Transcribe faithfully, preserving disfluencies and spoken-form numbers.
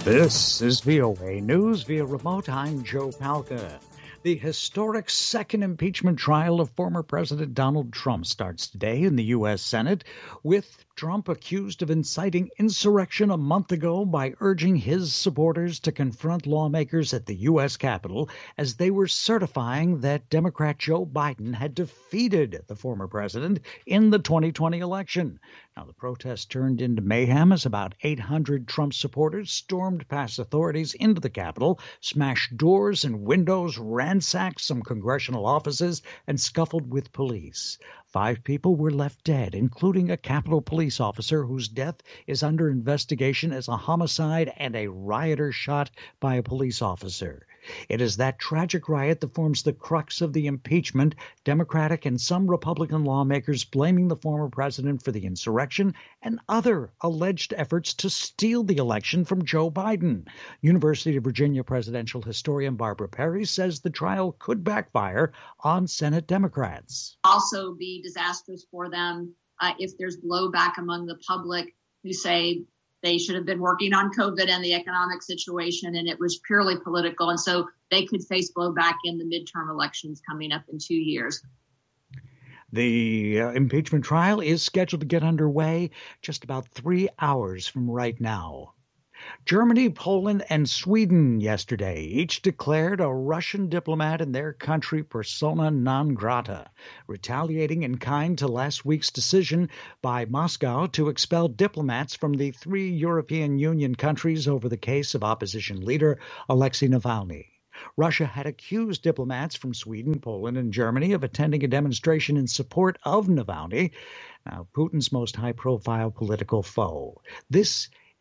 This is V O A News via remote. I'm Joe Palca. The historic second impeachment trial of former President Donald Trump starts today in the U S. Senate, with Trump accused of inciting insurrection a month ago by urging his supporters to confront lawmakers at the U S. Capitol as they were certifying that Democrat Joe Biden had defeated the former president in the twenty twenty election. Now, the protest turned into mayhem as about eight hundred Trump supporters stormed past authorities into the Capitol, smashed doors and windows, ransacked some congressional offices, and scuffled with police. Five people were left dead, including a Capitol police officer whose death is under investigation as a homicide and a rioter shot by a police officer. It is that tragic riot that forms the crux of the impeachment, Democratic and some Republican lawmakers blaming the former president for the insurrection and other alleged efforts to steal the election from Joe Biden. University of Virginia presidential historian Barbara Perry says the trial could backfire on Senate Democrats. Also be disastrous for them uh, if there's blowback among the public who say they should have been working on COVID and the economic situation, and it was purely political. And so they could face blowback in the midterm elections coming up in two years. The uh, impeachment trial is scheduled to get underway just about three hours from right now. Germany, Poland, and Sweden yesterday each declared a Russian diplomat in their country persona non grata, retaliating in kind to last week's decision by Moscow to expel diplomats from the three European Union countries over the case of opposition leader Alexei Navalny. Russia had accused diplomats from Sweden, Poland, and Germany of attending a demonstration in support of Navalny, now Putin's most high-profile political foe. This